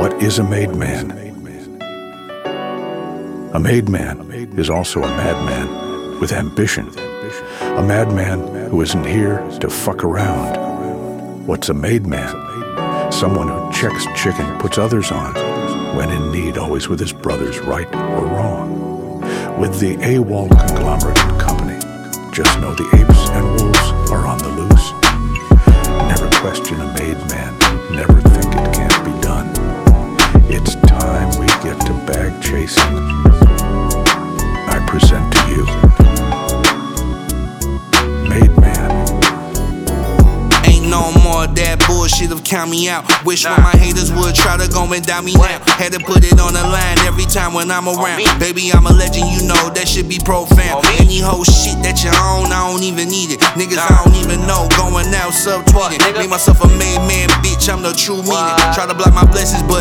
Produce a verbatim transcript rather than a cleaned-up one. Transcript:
What is a made man? A made man is also a madman with ambition. A madman who isn't here to fuck around. What's a made man? Someone who checks chicken, puts others on, when in need, always with his brothers, right or wrong. With the AWOL Conglomerate and Company, just know the apes and wolves are on the loose. Never question a made man, never think it can't be done. It's time we get to bag chasing. I present to you, Made Man. Ain't no more of that bullshit of count me out. Wish one of my haters would try to go and down me now. Had to put it on the line every time when I'm around. Baby, I'm a legend, you know that should be profound. Any whole shit that you own, I don't even need it. Niggas I don't even know, going out subtweeting. Make myself a made man, bitch, I'm the true meaning. Try to block my blessings, but